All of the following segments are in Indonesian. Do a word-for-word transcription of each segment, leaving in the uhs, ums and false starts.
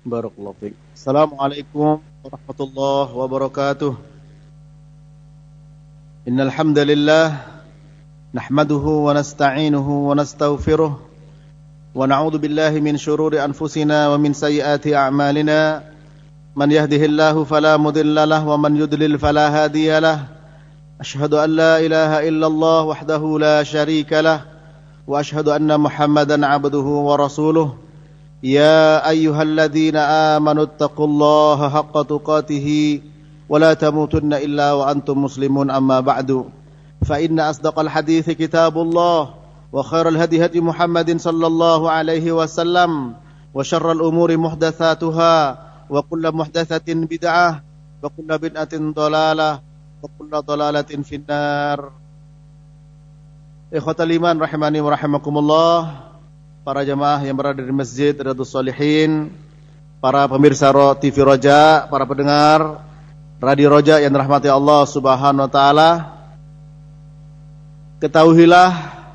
Barakallahu fiik. Assalamualaikum warahmatullahi wabarakatuh. Innal hamdalillah nahmaduhu wa nasta'inuhu wa nastaghfiruh wa na'udzu billahi min shururi anfusina wa min sayyiati a'malina. Man yahdihillahu fala mudilla lahu wa man yudlil fala hadiya lahu. Ashhadu an la ilaha illallah wahdahu la syarika lahu wa ashhadu anna Muhammadan 'abduhu wa rasuluh. يا أيها الذين آمنوا اتقوا الله حق تقاته ولا تموتن إلا وأنتم مسلمون أما بعد فإن أصدق الحديث كتاب الله وخير الهدي هدي محمد صلى الله عليه وسلم وشر الأمور محدثاتها وكل محدثة بدعة وكل بدعة ضلالة وكل ضلالة في النار. Ikhwatal iman rahimani wa rahimakumullah. Para jamaah yang berada di Masjid Riyadhus Shalihin, para pemirsa T V Roja, para pendengar Radio Roja yang dirahmati Allah Subhanahu wa taala. Ketahuilah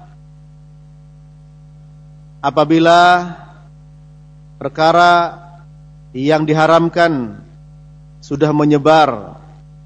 apabila perkara yang diharamkan sudah menyebar,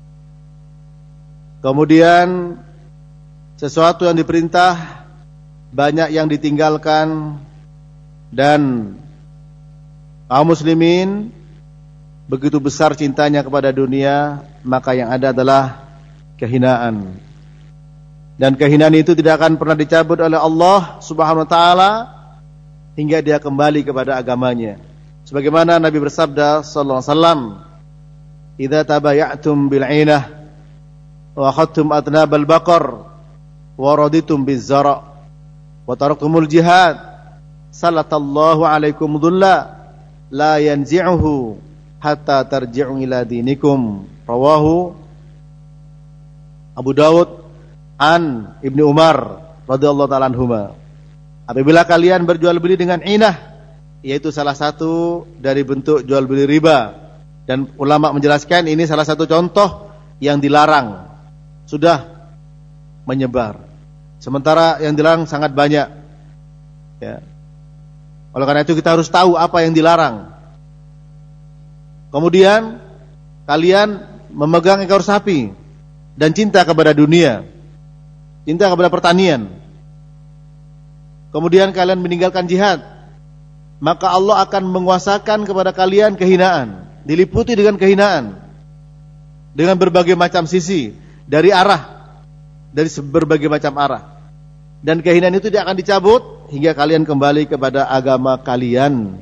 kemudian sesuatu yang diperintah banyak yang ditinggalkan, dan kaum muslimin begitu besar cintanya kepada dunia, maka yang ada adalah kehinaan. Dan kehinaan itu tidak akan pernah dicabut oleh Allah Subhanahu wa taala hingga dia kembali kepada agamanya. Sebagaimana Nabi bersabda sallallahu alaihi wasallam, "Idza tabaya'tum bil 'ainah wa akhadtum atnabal baqar wa raditum biz zara' wa taraktumul jihad salatallahu alaikum dhulla la yanzi'uhu hatta tarji'u ila dinikum." Rawahu Abu Dawud an Ibnu Umar radhiyallahu ta'ala anhuma. Apabila kalian berjual beli dengan inah, yaitu salah satu dari bentuk jual beli riba, dan ulama menjelaskan ini salah satu contoh yang dilarang, sudah menyebar, sementara yang dilarang sangat banyak, ya. Oleh karena itu kita harus tahu apa yang dilarang. Kemudian kalian memegang ekor sapi dan cinta kepada dunia, cinta kepada pertanian. Kemudian kalian meninggalkan jihad, maka Allah akan menguasakan kepada kalian kehinaan, diliputi dengan kehinaan, dengan berbagai macam sisi, dari arah, dari berbagai macam arah. Dan kehinaan itu tidak akan dicabut hingga kalian kembali kepada agama kalian.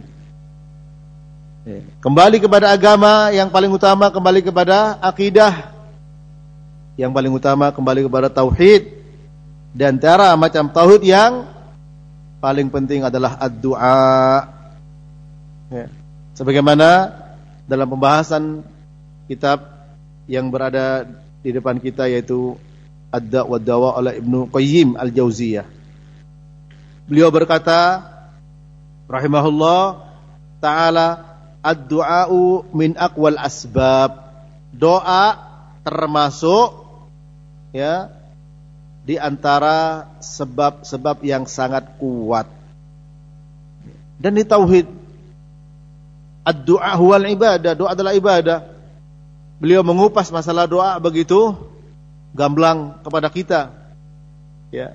Kembali kepada agama yang paling utama, kembali kepada akidah yang paling utama, kembali kepada tauhid. Dan cara macam tauhid yang paling penting adalah ad-du'a. Ya. Sebagaimana dalam pembahasan kitab yang berada di depan kita, yaitu Ad-Da' wa Dawa oleh Ibnu Qayyim Al-Jauziyah. Beliau berkata rahimahullah ta'ala, ad-du'a'u min aqwal asbab. Doa termasuk, ya, di antara sebab-sebab yang sangat kuat. Dan di tauhid, ad-du'a huwal ibadah, doa adalah ibadah. Beliau mengupas masalah doa begitu gamblang kepada kita, ya.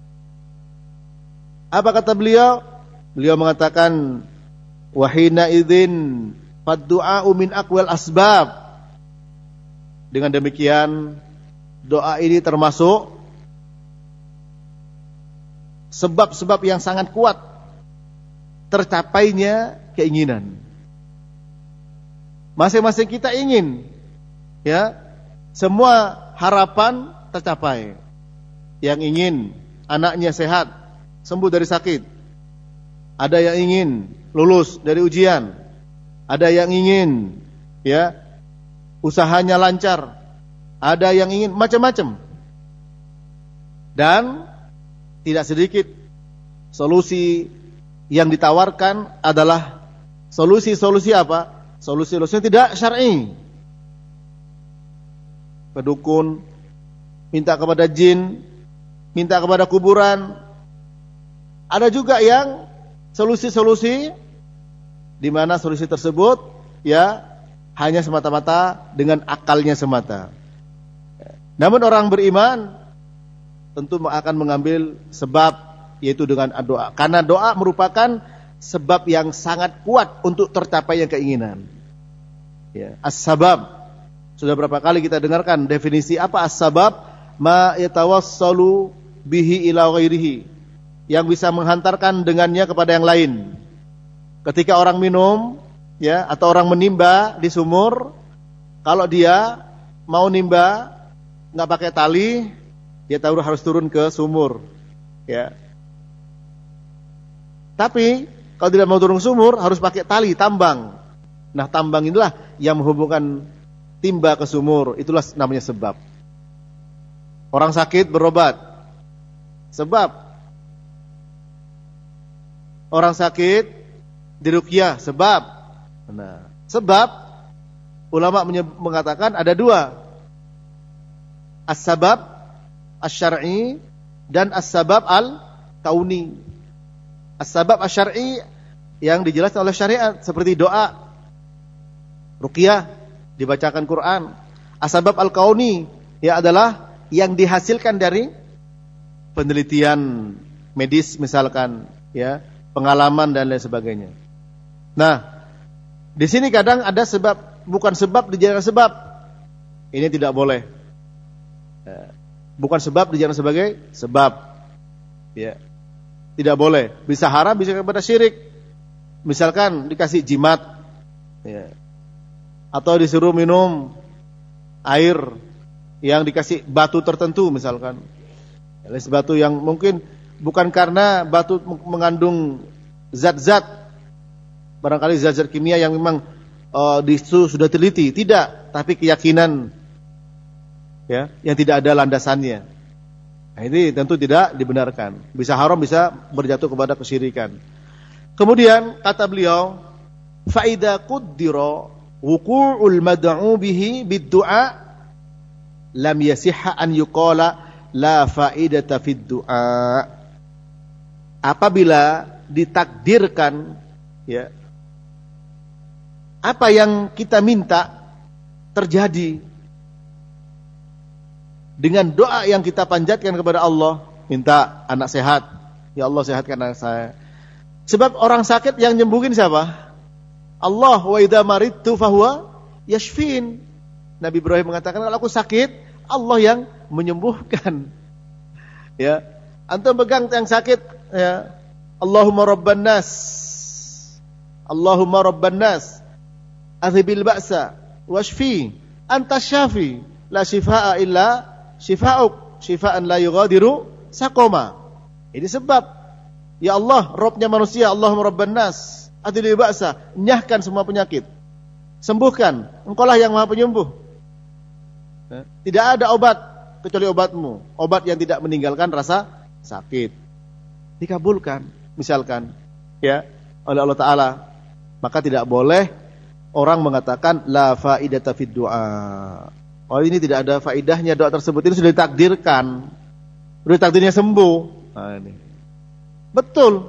Apa kata beliau? Beliau mengatakan, wahina idzin fad-du'a'u min aqwal asbab. Dengan demikian, doa ini termasuk sebab-sebab yang sangat kuat tercapainya keinginan. Masing-masing kita ingin, ya, semua harapan tercapai. Yang ingin anaknya sehat, sembuh dari sakit. Ada yang ingin lulus dari ujian. Ada yang ingin, ya, usahanya lancar. Ada yang ingin macam-macam. Dan tidak sedikit solusi yang ditawarkan adalah solusi-solusi apa? Solusi-solusi yang tidak syar'i. Kedukun, minta kepada jin, minta kepada kuburan. Ada juga yang solusi-solusi di mana solusi tersebut ya hanya semata-mata dengan akalnya semata. Namun orang beriman tentu akan mengambil sebab, yaitu dengan doa. Karena doa merupakan sebab yang sangat kuat untuk tercapai yang keinginan. Ya, as-sabab. Sudah berapa kali kita dengarkan definisi apa as-sabab? Ma yatawassalu bihi ila ghairihi. Yang bisa menghantarkan dengannya kepada yang lain. Ketika orang minum, ya, atau orang menimba di sumur, kalau dia mau nimba nggak pakai tali, dia tahu harus turun ke sumur, ya. Tapi kalau tidak mau turun ke sumur harus pakai tali tambang. Nah, tambang inilah yang menghubungkan timba ke sumur. Itulah namanya sebab. Orang sakit berobat, sebab. Orang sakit diruqyah, sebab. Nah, sebab ulama mengatakan ada dua. As-sabab asy-syar'i dan as-sabab al-kauni. As-sabab asy-syar'i yang dijelaskan oleh syariat seperti doa, ruqyah, dibacakan Quran. As-sabab al-kauni ya adalah yang dihasilkan dari penelitian medis misalkan, ya, pengalaman dan lain sebagainya. Nah, di sini kadang ada sebab, bukan sebab dijadikan sebab. Ini tidak boleh. Bukan sebab dijadikan sebagai sebab. Ya. Tidak boleh. Bisa haram, bisa kepada syirik. Misalkan dikasih jimat, ya, atau disuruh minum air yang dikasih batu tertentu misalkan. Batu yang mungkin bukan karena batu mengandung zat-zat, barangkali zat-zat kimia yang memang uh, disu, sudah teliti, tidak, tapi keyakinan, ya, yang tidak ada landasannya. Nah, ini tentu tidak dibenarkan. Bisa haram, bisa berjatuh kepada kesyirikan. Kemudian kata beliau, fa idza quddira wuqu'ul mad'u bihi bid-du'a lam yasihha an yuqala la faidata fid du'a. Apabila ditakdirkan, ya, apa yang kita minta terjadi dengan doa yang kita panjatkan kepada Allah, minta anak sehat, ya Allah sehatkan anak saya. Sebab orang sakit yang nyembuhin siapa? Allah. Wa idza maridtu fahuwa yashfin. Nabi Ibrahim mengatakan, kalau aku sakit, Allah yang menyembuhkan. Ya, antum pegang yang sakit, ya, Allahumma rabban nas, Allahumma rabban nas, adhibil ba'sa washfi, anta syafi, la shifaa illa shifa'uk, shifaan la yughadiru saqama. Ini sebab. Ya Allah, Rabbnya manusia, Allahumma rabban nas, adhibil ba'sa, nyahkan semua penyakit, sembuhkan, Engkaulah yang Maha Penyembuh. Tidak ada obat kecuali obatmu, obat yang tidak meninggalkan rasa sakit. Dikabulkan, misalkan, ya, oleh Allah Ta'ala. Maka tidak boleh orang mengatakan la faidata fid du'a. Oh, ini tidak ada faidahnya doa tersebut, ini sudah ditakdirkan, sudah ditakdirnya sembuh. Nah, ini betul,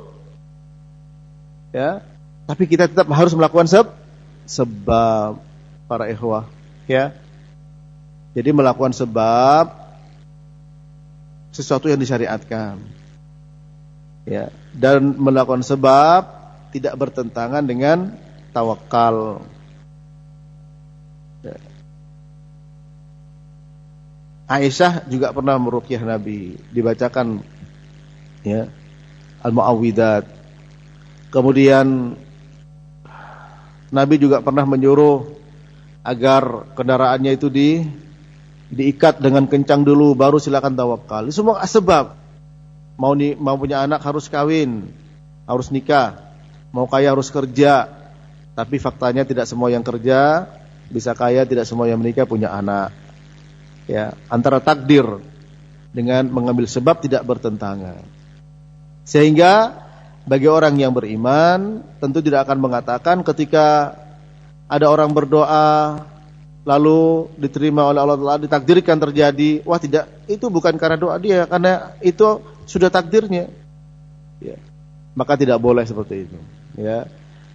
ya. Tapi kita tetap harus melakukan seb sebab, para ikhwah, ya. Jadi melakukan sebab sesuatu yang disyariatkan, ya, dan melakukan sebab tidak bertentangan dengan tawakal. Ya. Aisyah juga pernah meruqyah Nabi, dibacakan, ya, al-mu'awwidat. Kemudian Nabi juga pernah menyuruh agar kendaraannya itu di diikat dengan kencang dulu, baru silakan tawakal. Ini semua sebab. Mau ni, mau punya anak harus kawin, harus nikah. Mau kaya harus kerja. Tapi faktanya tidak semua yang kerja bisa kaya, tidak semua yang menikah punya anak. Ya, antara takdir dengan mengambil sebab tidak bertentangan. Sehingga bagi orang yang beriman tentu tidak akan mengatakan ketika ada orang berdoa lalu diterima oleh Allah Ta'ala, ditakdirkan terjadi, wah tidak, itu bukan karena doa dia, karena itu sudah takdirnya, ya. Maka tidak boleh seperti itu, ya.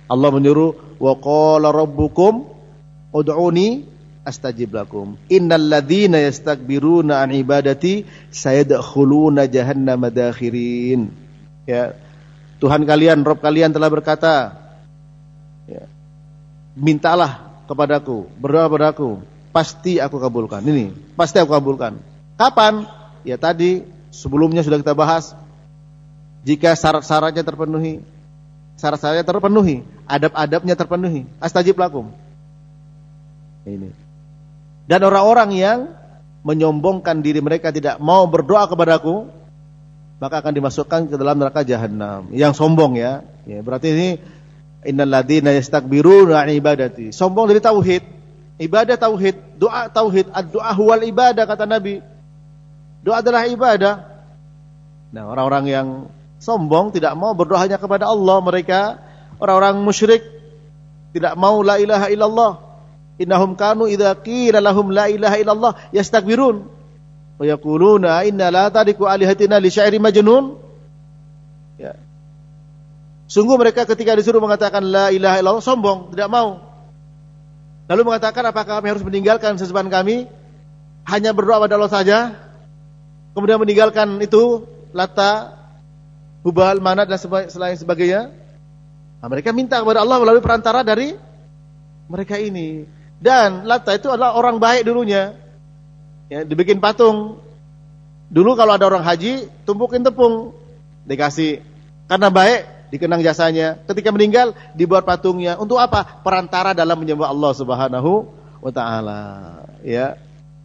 Allah menyuruh, wa qala rabbukum ud'uni astajib lakum. Innal ladzina yastakbiruna an ibadati sayadkhuluna jahannama dakhirin. Ya. Tuhan kalian, Rabb kalian telah berkata, ya, mintalah kepadaku, berdoa padaku, pasti aku kabulkan. Ini, pasti aku kabulkan. Kapan? Ya tadi sebelumnya sudah kita bahas. Jika syarat-syaratnya terpenuhi, syarat-syaratnya terpenuhi, adab-adabnya terpenuhi, astajib lakum. Ini. Dan orang-orang yang menyombongkan diri mereka tidak mau berdoa kepadaku, maka akan dimasukkan ke dalam neraka jahanam. Yang sombong ya. Ya berarti ini innal ladzina yastakbiruna an ibadati. Sombong dari tauhid. Ibadah tauhid, doa tauhid, ad-du'a huwal ibadah kata Nabi. Doa adalah ibadah. Nah, orang-orang yang sombong tidak mau berdoa hanya kepada Allah, mereka orang-orang musyrik tidak mau la ilaha illallah. Innahum kanu idza qila lahum la ilaha illallah yastakbirun wa yaquluna inna la tadiku alihatina li syairi majnun. Ya. Sungguh mereka ketika disuruh mengatakan la ilaha illallah sombong, tidak mau. Lalu mengatakan apakah kami harus meninggalkan sesembahan kami hanya berdoa pada Allah saja? Kemudian meninggalkan itu Lata, Hubal, Manat dan selain sebagainya. Nah, mereka minta kepada Allah melalui perantara dari mereka ini. Dan Lata itu adalah orang baik dulunya. Ya, dibikin patung. Dulu kalau ada orang haji, tumpukin tepung, dikasih. Karena baik, dikenang jasanya. Ketika meninggal, dibuat patungnya. Untuk apa? Perantara dalam menyembah Allah Subhanahu wa taala. Ya.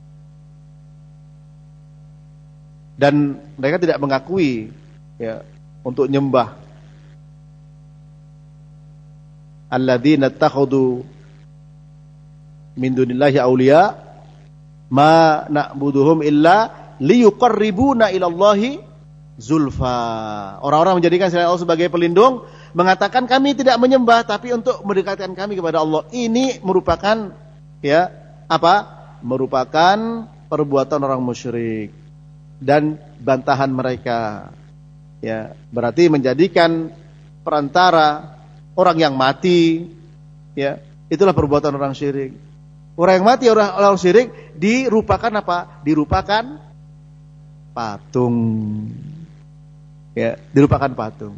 Dan mereka tidak mengakui ya untuk nyembah. Alladzina takhudhu min dunillahi auliya ma na'buduhum illa liyuqarribuna ilallahi zulfa. Orang-orang menjadikan selain Allah sebagai pelindung, mengatakan kami tidak menyembah tapi untuk mendekatkan kami kepada Allah. Ini merupakan ya apa? Merupakan perbuatan orang musyrik dan bantahan mereka. Ya, berarti menjadikan perantara orang yang mati, ya, itulah perbuatan orang syirik. Orang yang mati, orang, orang syirik dirupakan apa? Dirupakan patung. Ya, dirupakan patung.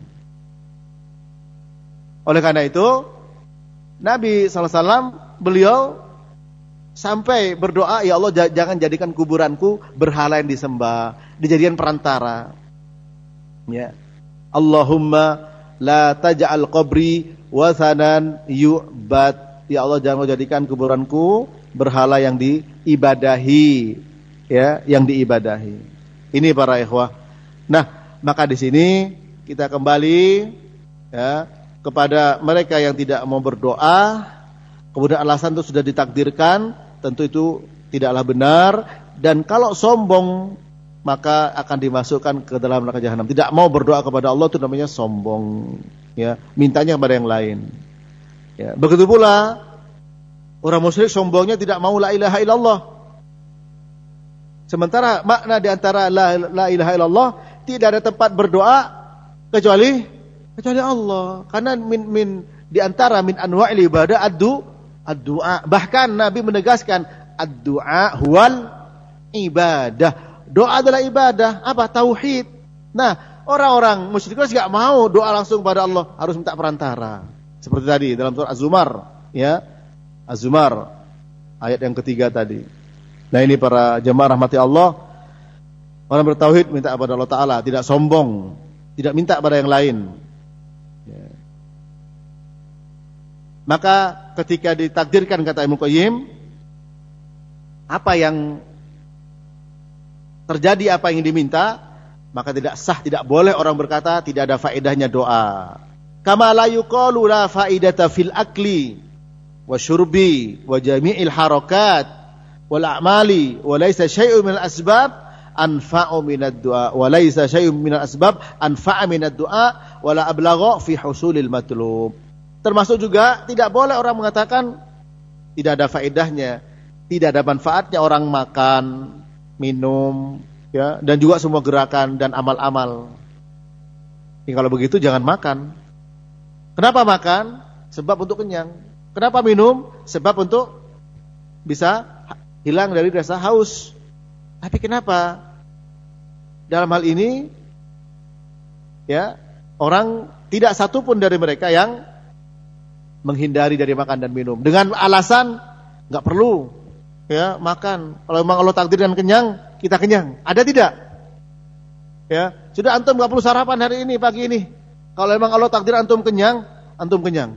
Oleh karena itu, Nabi sallallahu alaihi wasallam beliau sampai berdoa, ya Allah jangan jadikan kuburanku berhala yang disembah, dijadikan perantara. Ya. Allahumma la taj'al qabri wathanan yu'bad. Ya Allah jangan jadikan kuburanku berhala yang diibadahi, ya, yang diibadahi. Ini para ikhwah. Nah, maka di sini kita kembali ya kepada mereka yang tidak mau berdoa, kemudian alasan itu sudah ditakdirkan, tentu itu tidaklah benar, dan kalau sombong maka akan dimasukkan ke dalam neraka jahanam. Tidak mau berdoa kepada Allah itu namanya sombong, ya, mintanya kepada yang lain. Ya, begitu pula orang musyrik sombongnya tidak mau la ilaha illallah. Sementara makna di antara la, la ilaha illallah tidak ada tempat berdoa kecuali kecuali Allah. Karena min min di antara min anwa'il ibadah ad-du ad-du'a. Bahkan Nabi menegaskan ad-du'a huwal ibadah. Doa adalah ibadah. Apa? Tauhid. Nah, orang-orang musyrik enggak mau doa langsung pada Allah, harus minta perantara. Seperti tadi dalam surah Az-Zumar, ya. Az-Zumar ayat yang ketiga tadi. Nah, ini para jemaah rahmati Allah, orang bertauhid minta kepada Allah Ta'ala, tidak sombong, tidak minta kepada yang lain. Ya. Maka ketika ditakdirkan, kata Ibnu Qayyim, apa yang terjadi, apa yang diminta, maka tidak sah, tidak boleh orang berkata tidak ada faedahnya doa. Kama la yuqalu la faidata fil akli wa syurbi wa jami'il harakat wal a'mali wa laysa syai'un minal asbab anfa'u minad du'a wa laysa syai'un minal asbab anfa'a minad du'a wa la ablagha fi husulil matlub. Termasuk juga tidak boleh orang mengatakan tidak ada faedahnya, tidak ada manfaatnya orang makan, minum, ya, dan juga semua gerakan dan amal-amal. Ya, kalau begitu jangan makan. Kenapa makan? Sebab untuk kenyang. Kenapa minum? Sebab untuk bisa hilang dari rasa haus. Tapi kenapa dalam hal ini ya orang tidak satu pun dari mereka yang menghindari dari makan dan minum dengan alasan nggak perlu ya makan. Kalau memang Allah takdirkan kenyang, kita kenyang. Ada tidak? Ya, sudah antum nggak perlu sarapan hari ini pagi ini. Kalau memang Allah takdir antum kenyang, antum kenyang.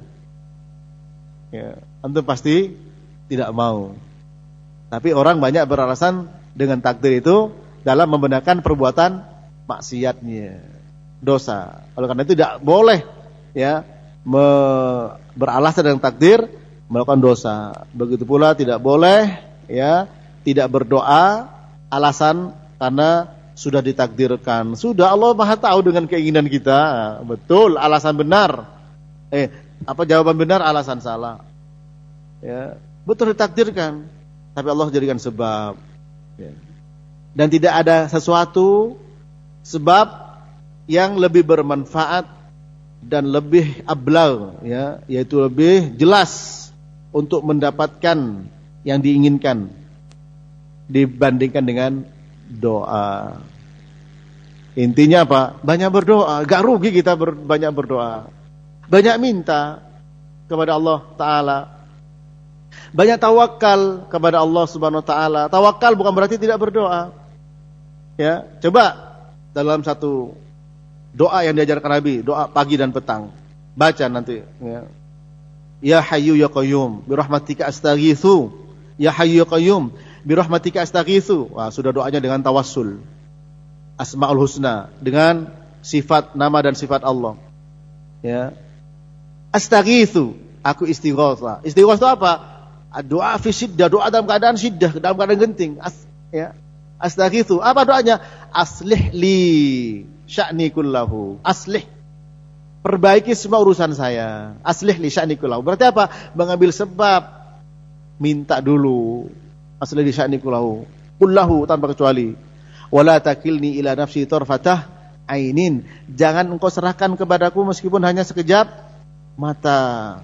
Ya, antum pasti tidak mau. Tapi orang banyak beralasan dengan takdir itu dalam membenarkan perbuatan maksiatnya, dosa. Oleh karena itu tidak boleh ya me, beralasan dengan takdir melakukan dosa. Begitu pula tidak boleh ya tidak berdoa alasan karena sudah ditakdirkan. Sudah Allah Maha tahu dengan keinginan kita. Betul, alasan benar. Eh, apa jawaban benar, alasan salah. Ya, betul ditakdirkan, tapi Allah jadikan sebab. Ya. Dan tidak ada sesuatu sebab yang lebih bermanfaat dan lebih ablag, ya, yaitu lebih jelas untuk mendapatkan yang diinginkan dibandingkan dengan doa. Intinya apa? Banyak berdoa. Gak rugi kita ber, banyak berdoa. Banyak minta kepada Allah Ta'ala. Banyak tawakal kepada Allah Subhanahu Wa Ta'ala. Tawakal bukan berarti tidak berdoa. Ya, coba dalam satu doa yang diajarkan Nabi, doa pagi dan petang. Baca nanti. Ya, ya Hayyu ya Qayyum, birahmatika astaghitsu. Ya Hayyu ya Qayyum, birahmatika astaghitsu. Wah, sudah doanya dengan tawassul. Asmaul Husna, dengan sifat nama dan sifat Allah. Ya. Astaghitsu, aku istighatsah. Istighatsah itu apa? Doa fi syiddah, doa dalam keadaan syiddah, dalam keadaan genting. As, ya. Astaghitsu, apa doanya? Aslih li sya'ni kullahu. Aslih, perbaiki semua urusan saya. Aslih li sya'ni kullahu. Berarti apa? Mengambil sebab. Minta dulu. Aslih li sya'ni kullahu. Kullahu tanpa kecuali. Wala takilni ila nafsi tarfatah ainin. Jangan engkau serahkan kepadaku meskipun hanya sekejap mata.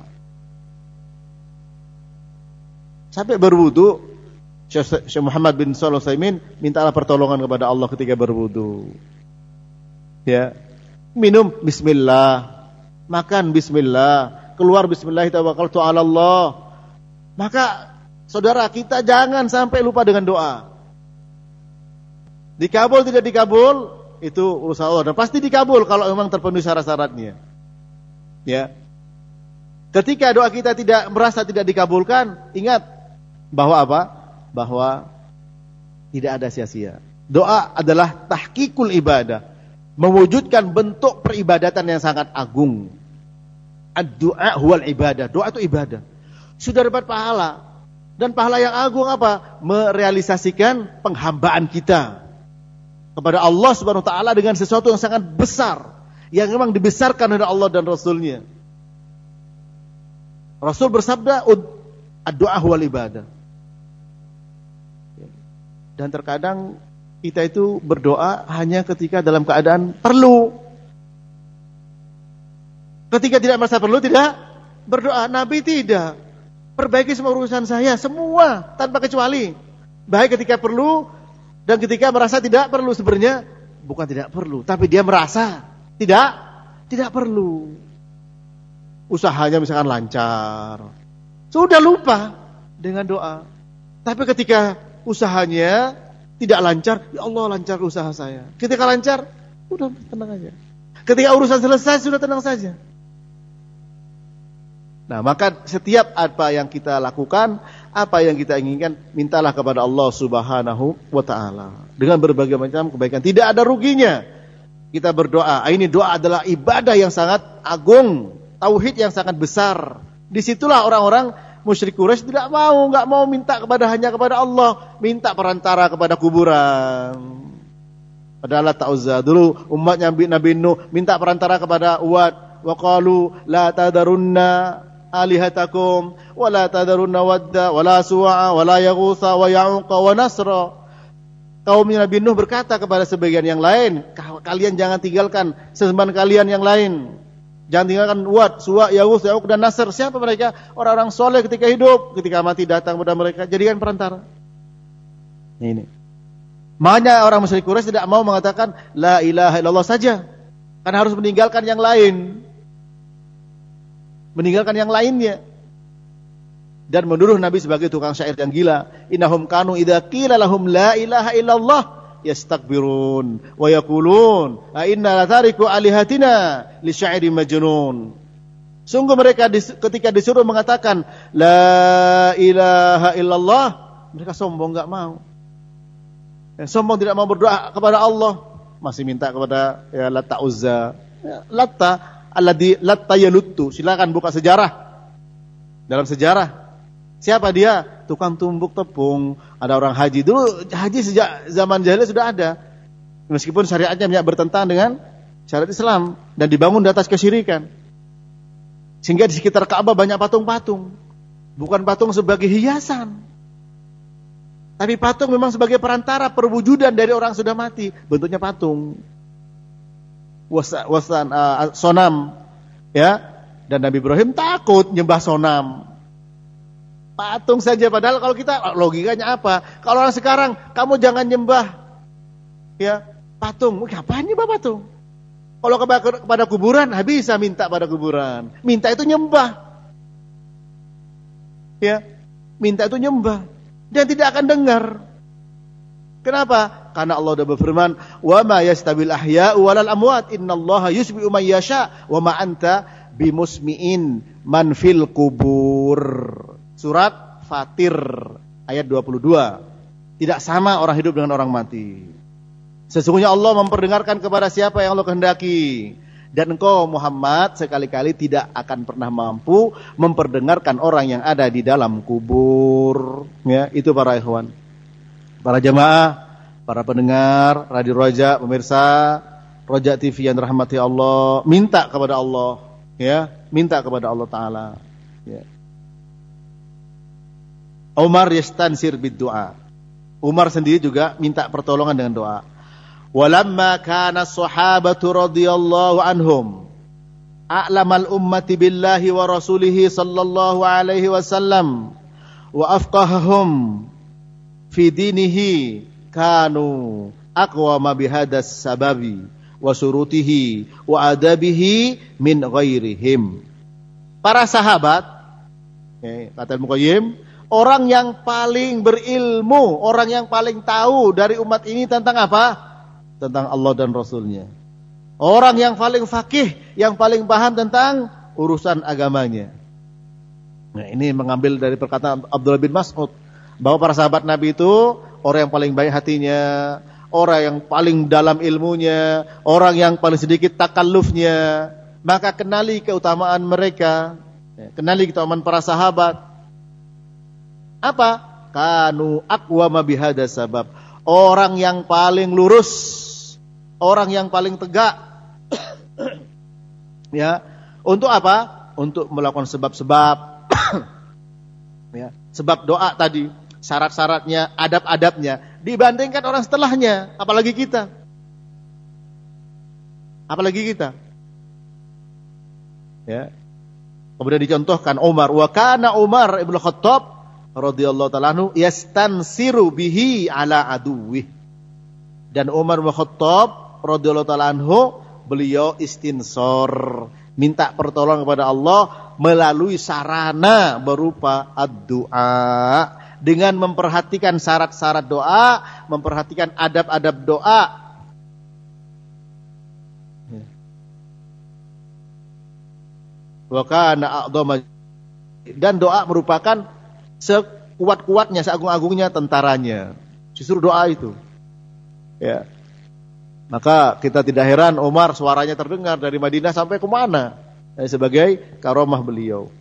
Sampai berwudu, Syekh Muhammad bin Shalih Al-Utsaimin mintalah pertolongan kepada Allah ketika berwudu. Ya. Minum bismillah, makan bismillah, keluar bismillah, tawakkaltu 'ala Allah. Maka saudara kita jangan sampai lupa dengan doa. Dikabul tidak dikabul itu urusan Allah, dan pasti dikabul kalau memang terpenuhi syarat-syaratnya. Ya. Ketika doa kita tidak merasa tidak dikabulkan, ingat bahwa apa? Bahwa tidak ada sia-sia. Doa adalah tahqiqul ibadah, mewujudkan bentuk peribadatan yang sangat agung. Ad-du'a huwal ibadah. Doa itu ibadah. Sudah dapat pahala. Dan pahala yang agung apa? Merealisasikan penghambaan kita kepada Allah Subhanahu wa taala dengan sesuatu yang sangat besar, yang memang dibesarkan oleh Allah dan Rasulnya. Rasul bersabda, ad-du'a huwal ibadah. Dan terkadang kita itu berdoa hanya ketika dalam keadaan perlu. Ketika tidak merasa perlu, tidak berdoa. Nabi tidak. Perbaiki semua urusan saya, semua tanpa kecuali. Baik ketika perlu dan ketika merasa tidak perlu. Sebenarnya bukan tidak perlu, tapi dia merasa tidak tidak perlu. Usahanya misalkan lancar, sudah lupa dengan doa. Tapi ketika usahanya tidak lancar, ya Allah lancar usaha saya. Ketika lancar, udah tenang aja. Ketika urusan selesai, sudah tenang saja. Nah, maka setiap apa yang kita lakukan, apa yang kita inginkan, mintalah kepada Allah Subhanahu wa taala dengan berbagai macam kebaikan. Tidak ada ruginya kita berdoa. Ini doa adalah ibadah yang sangat agung, tauhid yang sangat besar. Disitulah orang-orang musyrik Quraisy tidak mau, enggak mau minta kepada hanya kepada Allah, minta perantara kepada kuburan. Padahal Ta'uzza dulu umatnya Nabi Nuh minta perantara kepada Uwad, wa qalu la tadarunna alihatakum wa la tadarunna wadda wa la suwa'a wa la yaghutha wa ya'uqa wa nasra. Kaum Nabi Nuh berkata kepada sebagian yang lain, kalian jangan tinggalkan sesembahan kalian yang lain. Jangan tinggalkan Wad, Suwa, Yawus, Ya'uq dan Nasr. Siapa mereka? Orang-orang soleh ketika hidup, ketika mati datang kepada mereka. Jadikan perantara. Ini. Makanya orang musyrik Quraisy tidak mau mengatakan la ilaha illallah saja. Karena harus meninggalkan yang lain. Meninggalkan yang lainnya. Dan menuduh Nabi sebagai tukang syair yang gila. Innahum kanu idza qila lahum la ilaha illallah yastakbirun wa yaqulun a inna la tariku alihatina li syairin majnun. Sungguh mereka dis, ketika disuruh mengatakan la ilaha illallah, mereka sombong, enggak mau. Ya, sombong tidak mau berdoa kepada Allah, masih minta kepada ya Latta Uzza. Ya, Latta alladhi Latta yaluttu. Silakan buka sejarah. Dalam sejarah siapa dia? Tukang tumbuk tepung. Ada orang haji. Dulu haji sejak zaman jahiliyah sudah ada. Meskipun syariatnya banyak bertentangan dengan syariat Islam dan dibangun di atas kesyirikan. Sehingga di sekitar Ka'bah banyak patung-patung. Bukan patung sebagai hiasan. Tapi patung memang sebagai perantara perwujudan dari orang sudah mati. Bentuknya patung. Wasan, wasan uh, sonam. Ya. Dan Nabi Ibrahim takut nyembah sonam. Patung saja, padahal kalau kita logikanya apa? Kalau orang sekarang, kamu jangan nyembah ya patung. Ngapain nyembah patung? Kalau kepada kuburan, habis bisa minta pada kuburan. Minta itu nyembah. Ya, minta itu nyembah dan tidak akan dengar. Kenapa? Karena Allah sudah berfirman, "Wa ma yastabil ahya'u walal amwat, innallaha yusmi'u man yasha, wa ma anta bimusmi'in man fil kubur." Surat Fatir ayat dua puluh dua. Tidak sama orang hidup dengan orang mati. Sesungguhnya Allah memperdengarkan kepada siapa yang Allah kehendaki. Dan engkau Muhammad sekali-kali tidak akan pernah mampu memperdengarkan orang yang ada di dalam kubur. Ya, itu para ikhwan, para jamaah, para pendengar Radio Roja, pemirsa Roja T V yang dirahmati Allah, minta kepada Allah, ya, minta kepada Allah Taala. Ya. Umar yastansir bid-du'a. Umar sendiri juga minta pertolongan dengan doa. Walamma kana as-sahabatu radhiyallahu anhum a'lamal ummati billahi wa rasulihi sallallahu alaihi wasallam wa afqahahum fi dinihi kanu aqwama bihadas sababi wa surutihi wa adabihi min ghairihim. Para sahabat, okay, kata Al-Muqayyim, orang yang paling berilmu, orang yang paling tahu dari umat ini tentang apa? Tentang Allah dan Rasulnya. Orang yang paling fakih, yang paling paham tentang urusan agamanya. Nah, ini mengambil dari perkataan Abdullah bin Mas'ud, bahwa para sahabat Nabi itu orang yang paling baik hatinya, orang yang paling dalam ilmunya, orang yang paling sedikit takallufnya. Maka kenali keutamaan mereka, kenali keutamaan para sahabat. Apa? Kanu aqwama bihada sabab. Orang yang paling lurus, orang yang paling tegak. Ya, untuk apa? Untuk melakukan sebab-sebab. Ya, sebab doa tadi, syarat-syaratnya, adab-adabnya dibandingkan orang setelahnya, apalagi kita. Apalagi kita. Ya. Kemudian dicontohkan Umar, wa kana Umar Ibnu Khattab radhiyallahu ta'ala anhu yastansiru bihi ala aduwih. Dan Umar bin Khattab radhiyallahu ta'ala anhu, beliau istinsor, minta pertolongan kepada Allah melalui sarana berupa ad-du'a, dengan memperhatikan syarat-syarat doa, memperhatikan adab-adab doa. Wa kana a'dhama, dan doa merupakan sekuat-kuatnya, seagung-agungnya tentaranya. Justru doa itu. Ya. Maka kita tidak heran Umar suaranya terdengar dari Madinah sampai ke mana? Ya, sebagai karomah beliau.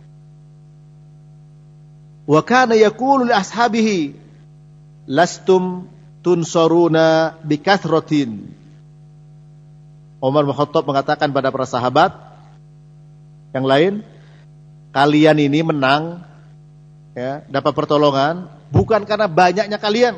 Wa kana yaqulu li ashabihi lastum tunsaruna bikathratin. Umar bin Khattab mengatakan pada para sahabat yang lain, kalian ini menang, ya, dapat pertolongan bukan karena banyaknya kalian.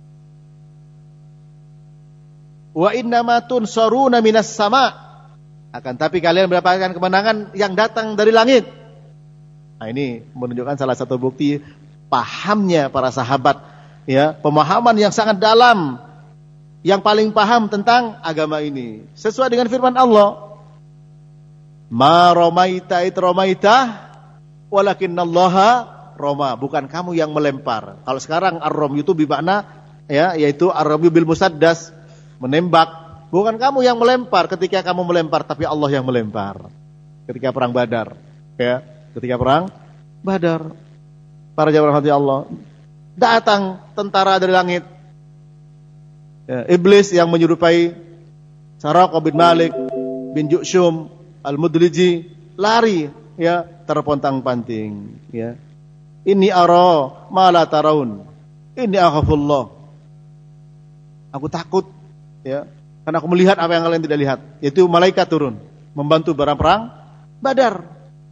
Wa innama tunsaruna minas sama, Akan tapi kalian mendapatkan kemenangan yang datang dari langit. Nah, ini menunjukkan salah satu bukti pahamnya para sahabat, ya, pemahaman yang sangat dalam, yang paling paham tentang agama ini. Sesuai dengan firman Allah, "Ma ramaita id ramaita, walakinnallaha rama." Bukan kamu yang melempar. Kalau sekarang ar-ram itu bermakna, ya, yaitu ar-ramy bil musaddas, menembak. Bukan kamu yang melempar ketika kamu melempar, tapi Allah yang melempar. Ketika perang Badar, ya, ketika perang Badar, para jamaah hati Allah, datang tentara dari langit, ya, iblis yang menyerupai Saraqah bin Malik bin Ju'shum al-Mudliji, lari, ya, terpontang-panting, ya. Inni ara ma la taraun, inni akhafullah. Aku takut, ya, karena aku melihat apa yang kalian tidak lihat, yaitu malaikat turun membantu barang perang Badar.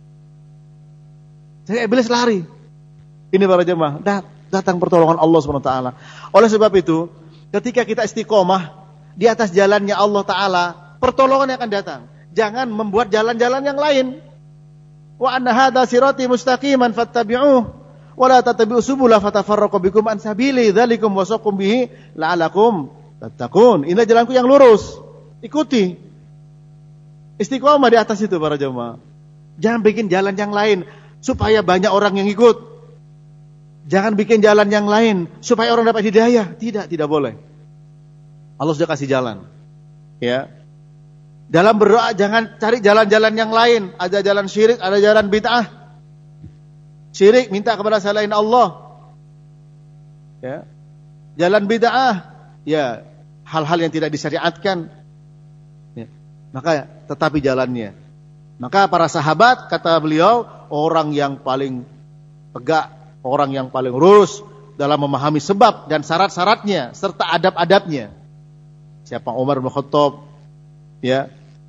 Jadi iblis lari. Ini para jemaah, datang pertolongan Allah subhanahu wa taala. Oleh sebab itu, ketika kita istiqomah di atas jalannya Allah taala, pertolongan yang akan datang. Jangan membuat jalan-jalan yang lain. Wa anna hadza sirati mustaqiman fattabi'uh wa la tattabi'us subula fatafarraqu bikum an sabili dzalikum wasaqum bihi la'alakum tattaqun. Inilah jalanku yang lurus, ikuti. Istiqomah di atas itu para jemaah. Jangan bikin jalan yang lain supaya banyak orang yang ikut. Jangan bikin jalan yang lain supaya orang dapat hidayah. Tidak, tidak boleh. Allah sudah kasih jalan. Ya. Dalam berdoa jangan cari jalan-jalan yang lain. Ada jalan syirik, ada jalan bid'ah. Syirik minta kepada selain Allah. Ya. Jalan bid'ah, ya, hal-hal yang tidak disyariatkan. Ya. Maka tetapi jalannya. Maka para sahabat, kata beliau, orang yang paling tegak, orang yang paling lurus dalam memahami sebab dan syarat-syaratnya serta adab-adabnya. Siapa? Umar bin Khattab, ya.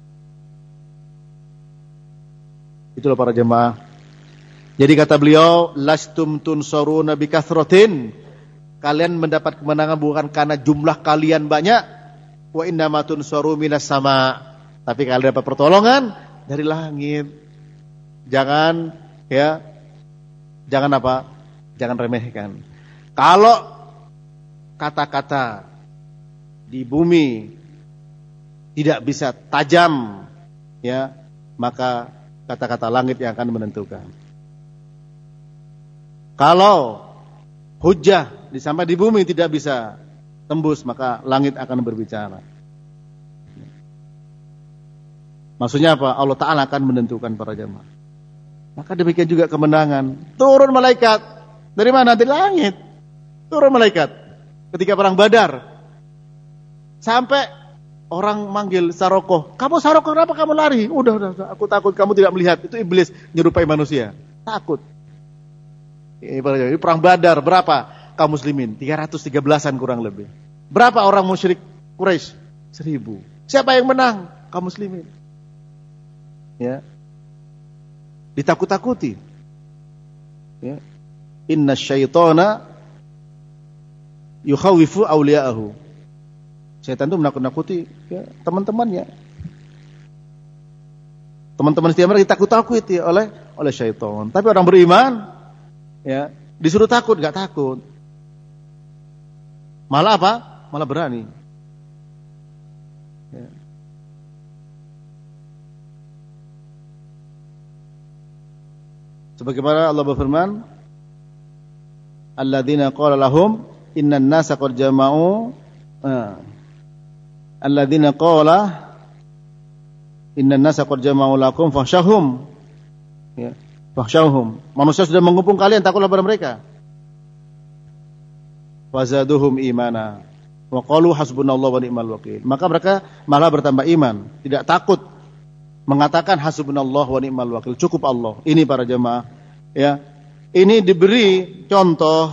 Itulah para jemaah. Jadi kata beliau, lastum tunsaruna bikathratin. Kalian mendapat kemenangan bukan karena jumlah kalian banyak. Wa innama tunsaru minas sama. Tapi kalian dapat pertolongan dari langit. Jangan, ya, jangan apa? Jangan remehkan. Kalau kata-kata di bumi tidak bisa tajam, ya, maka kata-kata langit yang akan menentukan. Kalau hujah sampai di bumi tidak bisa tembus, maka langit akan berbicara. Maksudnya apa? Allah Ta'ala akan menentukan para jemaah. Maka demikian juga kemenangan. Turun malaikat. Dari mana? Dari langit. Turun malaikat. Ketika perang Badar. Sampai orang manggil Saraqah. Kamu Saraqah, kenapa kamu lari? Udah, udah, udah, aku takut kamu tidak melihat. Itu iblis nyerupai manusia. Takut. Ini perang Badar. Berapa kaum muslimin? tiga ratus tiga belasan kurang lebih. Berapa orang musyrik Quraisy? Seribu. Siapa yang menang? Kaum muslimin. Ya. Ditakut-takuti. Ya. Inna syaitana yukhawifu awliya'ahu. Syaitan itu menakut-nakuti, ya, teman-temannya. Teman-teman setia mereka ditakut-takuti oleh oleh syaitan. Tapi orang beriman, ya, disuruh takut, enggak takut. Malah apa? Malah berani. Ya. Sebagaimana Allah berfirman, alladzina qala lahum innan nasa qad jama'u uh, alladzina qala innan nasa qad jama'u lakum fakhshawhum, ya, fakhshawhum. Manusia sudah mengepung kalian, takutlah pada mereka. Wazaduhum imana wa qalu hasbunallahu wa ni'mal wakil. Maka mereka malah bertambah iman, tidak takut, mengatakan hasbunallahu wa ni'mal wakil, cukup Allah. Ini para jemaah, ya. Ini diberi contoh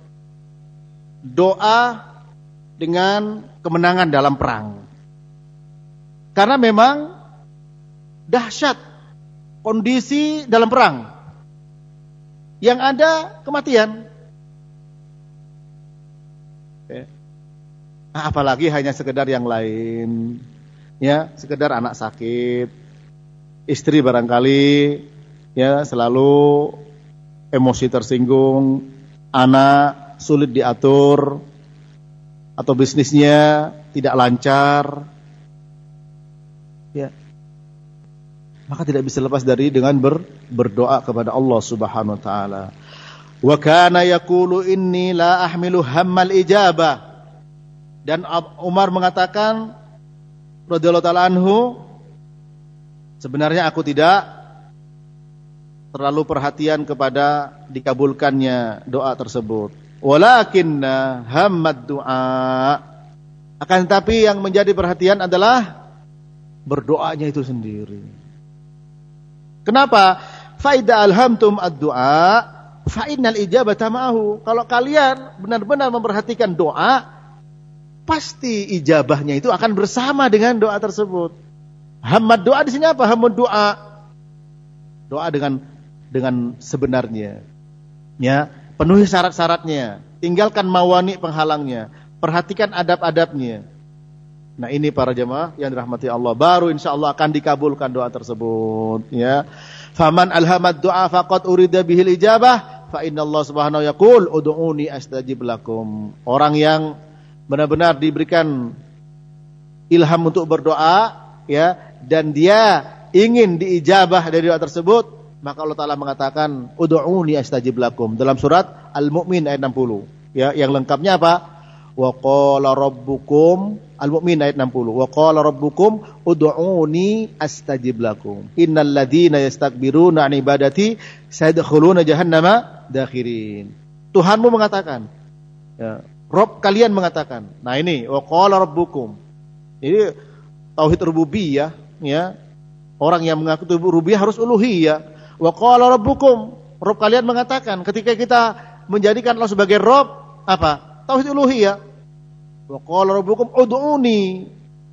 doa dengan kemenangan dalam perang. Karena memang dahsyat kondisi dalam perang. Yang ada kematian. Ya. Apalagi hanya sekedar yang lain, ya, sekedar anak sakit, istri barangkali ya selalu emosi tersinggung, anak sulit diatur, atau bisnisnya tidak lancar, ya, maka tidak bisa lepas dari dengan ber, berdoa kepada Allah Subhanahu wa taala. Wa kana yaqulu inni la ahmilu hammal ijabah. Dan Umar mengatakan radhiyallahu taala anhu, sebenarnya aku tidak terlalu perhatian kepada dikabulkannya doa tersebut. Walakinna hammad du'a. Akan tetapi yang menjadi perhatian adalah berdoanya itu sendiri. Kenapa? Fa idza alhamtum ad-du'a fa innal ijabata ma'ahu. Kalau kalian benar-benar memperhatikan doa, pasti ijabahnya itu akan bersama dengan doa tersebut. Hammad doa di sini apa? Hammad doa. Doa dengan dengan sebenarnya. Ya, penuhi syarat-syaratnya, tinggalkan mawani penghalangnya, perhatikan adab-adabnya. Nah, ini para jemaah yang dirahmati Allah, baru insyaallah akan dikabulkan doa tersebut, ya. Faman alhamad du'a faqad urida bihil ijabah fa innallaha subhanahu yaqul ud'uni astajib lakum. Orang yang benar-benar diberikan ilham untuk berdoa, ya, dan dia ingin diijabah dari doa tersebut, maka Allah Ta'ala mengatakan ud'uni astajib lakum dalam surat Al-Mu'min ayat enam puluh, ya, yang lengkapnya apa? Wa qala rabbukum, Al-Mu'min ayat enam puluh, wa qala rabbukum ud'uni astajib lakum innal ladzina yastakbiruna an ibadati sayadkhuluna jahannama dakhirin. Tuhanmu mengatakan, ya, Rob kalian mengatakan. Nah, ini wa qala rabbukum. Ini tauhid rububiyah, ya. Orang yang mengaku rububiyah harus uluhiyah. Wa qala rabbukum, Rob kalian mengatakan. Ketika kita menjadikan Allah sebagai Rob, apa? Tauhid uluhiyah. Wa qala rabbukum ud'uni,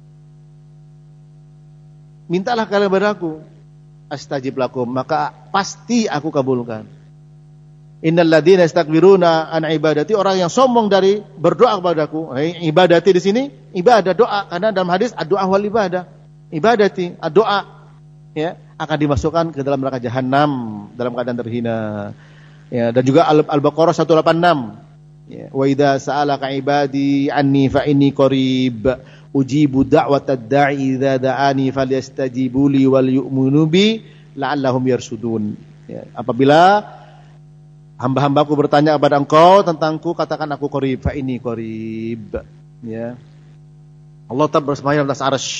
mintalah kalian padaku, astajib lakum, maka pasti aku kabulkan. Innal ladzina yastakbiruna an ibadati, orang yang sombong dari berdoa kepadaku. Hey, ibadati di sini ibadah, doa, karena dalam hadis ad-du'a wal ibadah. Ibadati, ad-doa, ya, akan dimasukkan ke dalam neraka jahanam dalam keadaan terhina. Ya, dan juga Al-Baqarah seratus delapan puluh enam. Ya, wa idza sa'alaka ibadi anni fa inni qarib ujibu da'watad da'i idza da'ani falyastajibu li wal yu'minu bi la'allahum yarsudun. Ya, apabila hamba-hambaku bertanya kepada engkau tentangku, katakan aku qarib, fa inni qarib. Ya. Allah Ta'ala bersemayam atas arsy.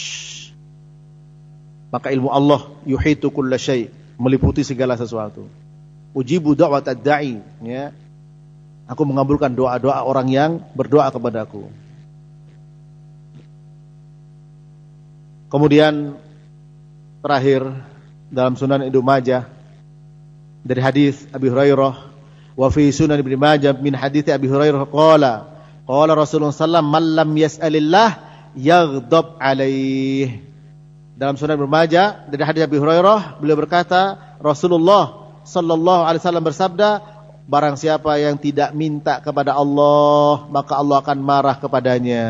Maka ilmu Allah yuhitu kulla syai', meliputi segala sesuatu. Ujibu da'watad da'i, ya. Aku mengabulkan doa-doa orang yang berdoa kepadaku. Kemudian terakhir dalam Sunan Ibnu Majah dari hadis Abi Hurairah, wa fi Sunan Ibnu Majah min hadis Abi Hurairah qala qala Rasulullah sallallahu alaihi wasallam man lam yas'alillah yaghdab alaih. Dalam Sunan Ibnu Majah dari hadis Abi Hurairah, beliau berkata, Rasulullah sallallahu alaihi wasallam bersabda, barang siapa yang tidak minta kepada Allah, maka Allah akan marah kepadanya.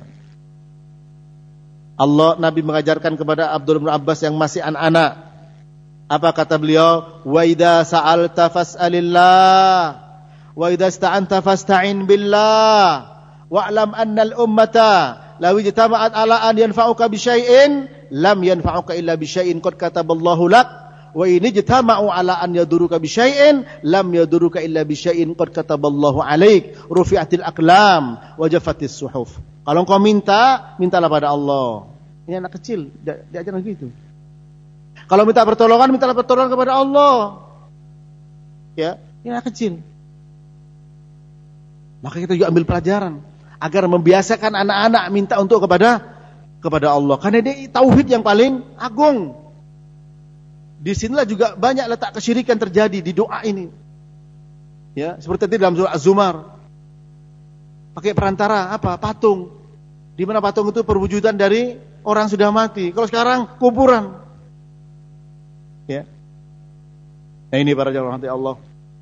Allah, Nabi mengajarkan kepada Abdullah bin Abbas yang masih anak-anak. Apa kata beliau? Wa idza sa'alta fas'alillah, wa idza ista'anta fasta'in billah, wa'lam anna al-ummata law ijtama'at ala an yanfa'uka bi syai'in lam yanfa'uka illa bi syai'in qad kataballahu lak. Wa ini jitama'u ala an yaduruka bi syai'in lam yaduruka illa bi syai'in qad kataballahu alaik, rufi'atil aqlam wa jaffatis suhuf. Kalau engkau minta, mintalah pada Allah. Ini anak kecil, diajarkan gitu. Kalau minta pertolongan, mintalah pertolongan kepada Allah. Ya, ini anak kecil. Maka kita juga ambil pelajaran agar membiasakan anak-anak minta untuk kepada kepada Allah, karena ini tauhid yang paling agung. Di sinilah juga banyak letak kesyirikan terjadi di doa ini. Ya, seperti tadi dalam surah Az-Zumar. Pakai perantara apa? Patung. Di mana patung itu perwujudan dari orang sudah mati. Kalau sekarang kuburan. Ya. Nah, ini para jamaah Allah.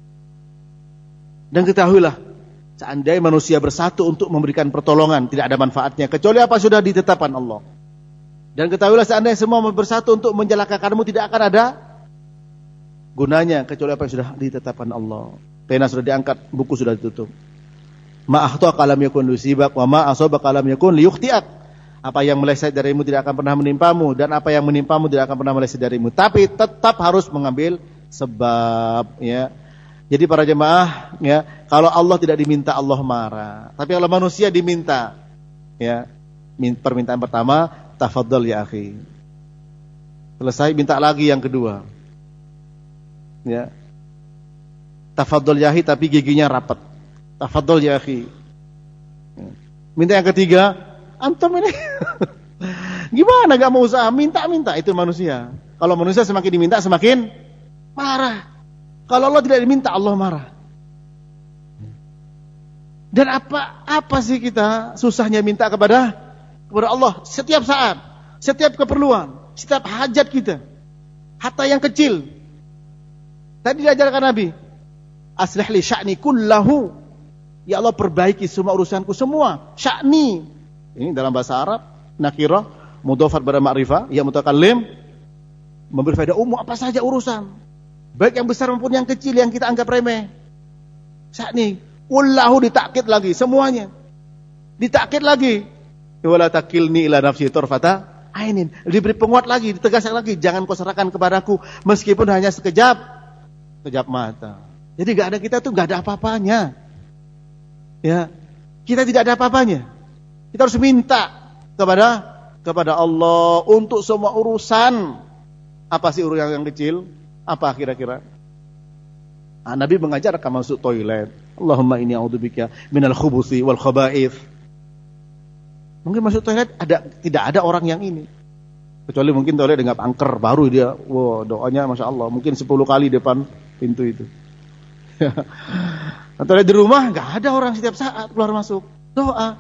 Dan ketahuilah, seandainya manusia bersatu untuk memberikan pertolongan, tidak ada manfaatnya kecuali apa sudah ditetapkan Allah. Dan ketahuilah seandainya semua bersatu untuk mencelakakanmu, tidak akan ada gunanya kecuali apa yang sudah ditetapkan Allah. Pena sudah diangkat, buku sudah ditutup. Ma akhta'aka lam yakun liyusibak wa ma asabaka lam yakun liyukhti'ak. Apa yang meleset darimu tidak akan pernah menimpamu, dan apa yang menimpamu tidak akan pernah meleset darimu. Tapi tetap harus mengambil sebab, ya. Jadi para jemaah, ya, kalau Allah tidak diminta Allah marah. Tapi kalau manusia diminta, ya, permintaan pertama, tafadhal ya akhi. Selesai, minta lagi yang kedua. Ya. Tafadhal ya akhi tapi giginya rapat. Tafadhal ya akhi. Minta yang ketiga, antum ini gimana gak mau usaha, minta-minta, itu manusia. Kalau manusia semakin diminta semakin marah. Kalau Allah tidak diminta Allah marah. Dan apa apa sih kita susahnya minta kepada kepada Allah setiap saat, setiap keperluan, setiap hajat kita, hatta yang kecil. Tadi diajarkan Nabi, aslih li sya'ni kullahu. Ya Allah, perbaiki semua urusanku semua. Sya'ni. Ini dalam bahasa Arab, nakirah, mudhafat pada ma'rifah, ya mutakallim, memberi faedah umum apa saja urusan. Baik yang besar maupun yang kecil yang kita anggap remeh. Sya'ni, kullahu ditakkid lagi semuanya. Ditakkid lagi. Wala takilni ila nafsi turfata ainin. Diberi penguat lagi, ditegaskan lagi, jangan kau serahkan kepadaku meskipun hanya sekejap sekejap mata. Jadi enggak ada, kita tuh enggak ada apa-apanya. Ya. Kita tidak ada apa-apanya. Kita harus minta kepada kepada Allah untuk semua urusan. Apa sih urusan yang kecil? Apa kira-kira? Nah, Nabi mengajarkan masuk toilet. Allahumma inni a'udzubika minal khubuthi wal khaba'ith. Mungkin masuk toilet ada tidak ada orang yang ini. Kecuali mungkin toilet dengan angker baru dia, wow, doanya Masya Allah, mungkin sepuluh kali depan pintu itu. Toilet di rumah enggak ada orang setiap saat keluar masuk. Doa.